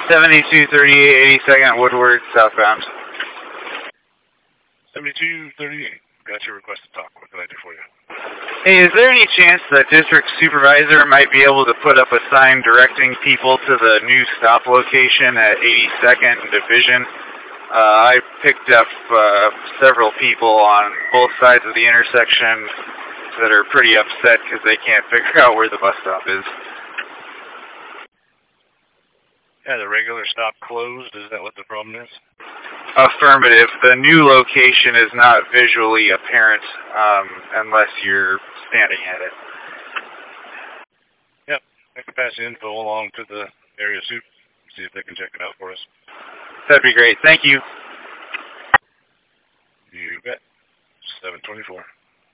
7238 82nd Woodward, southbound. 7238. Got your request to talk. What can I do for you? Hey, is there any chance the district supervisor might be able to put up a sign directing people to the new stop location at 82nd and Division? I picked up several people on both sides of the intersection that are pretty upset because they can't figure out where the bus stop is. Yeah, the regular stop closed. Is that what the problem is? Affirmative. The new location is not visually apparent unless you're standing at it. Yep. I can pass the info along to the area suit, see if they can check it out for us. That'd be great. Thank you. You bet. 724.